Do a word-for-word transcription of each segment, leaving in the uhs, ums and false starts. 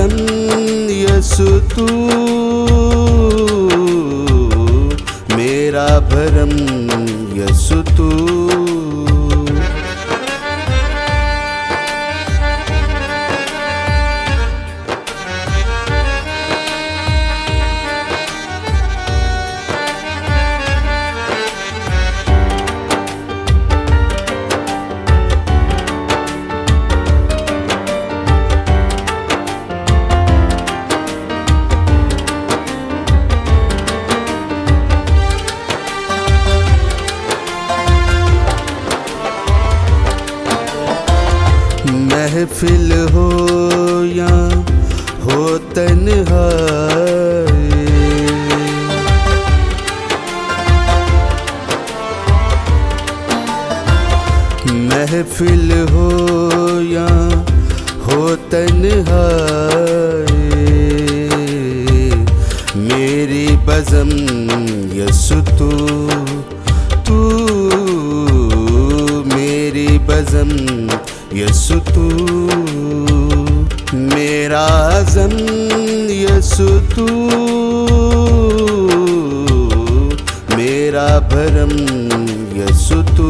आज़म यसु तू, मेरा भरम यसु तू। महफिल हो या हो तन्हाई, महफिल हो या हो तन्हाई, मेरी बज़म यसु तू, तू मेरी बज़म यसु तू, मेरा आज़म यसु तू, मेरा भरम यसु तू।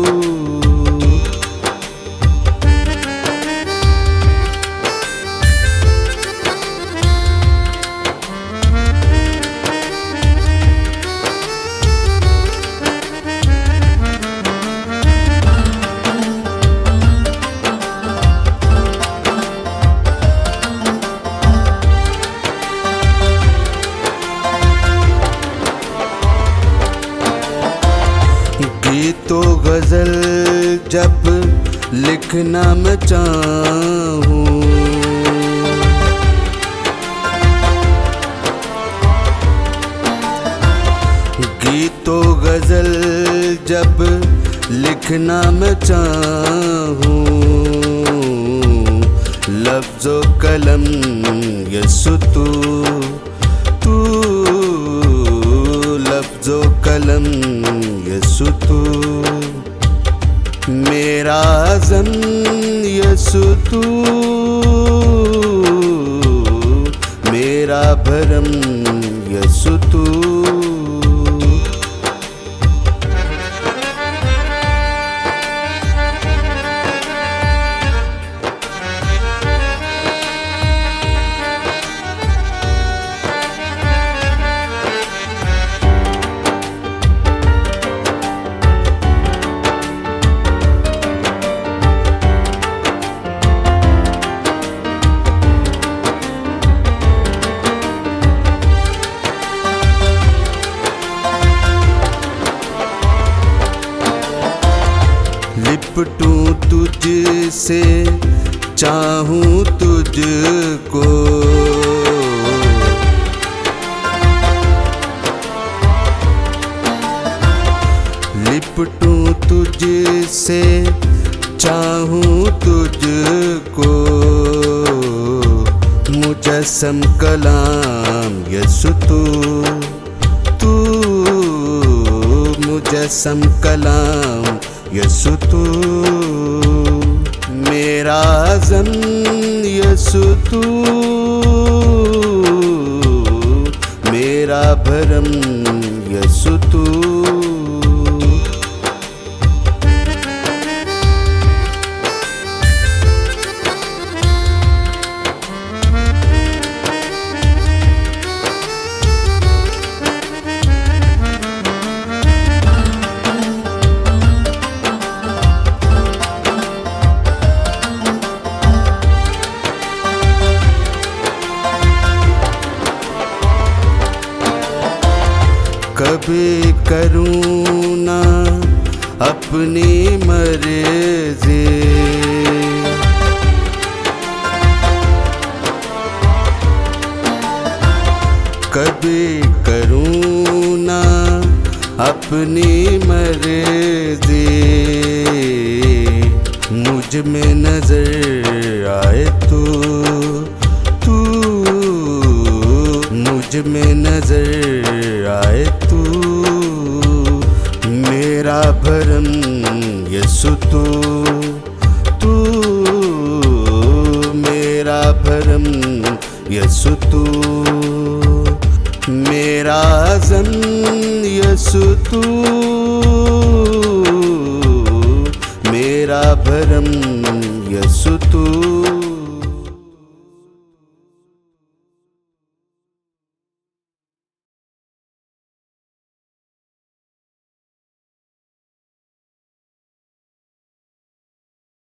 तो गज़ल जब लिखना मैं चाहूँ, गीतो गज़ल जब लिखना मैं चाहूँ, लफ्ज़ो कलम यसु तू, तू लफ्ज़ो कलम यसु तू, मेरा आज़म यसु तू, मेरा भरम यसु तू। लिपटूं तुझसे चाहूं तुझको, लिपटूं तुझसे चाहूं तुझको, मुजस्सम कलाम यसु तू, तू मुजस्सम कलाम यसु तू, मेरा आज़म यसु तू, मेरा भरम यसु तू। कभी करूँ ना अपनी मर्ज़ी, कभी करूँ ना अपनी मर्ज़ी, मुझ में नज़र आए तू, तू मुझ में नज़र आए तू, मेरा भरम यसु तू, तू मेरा भरम यसु तू, मेरा अज़म यसु तू, मेरा भरम यसु तू।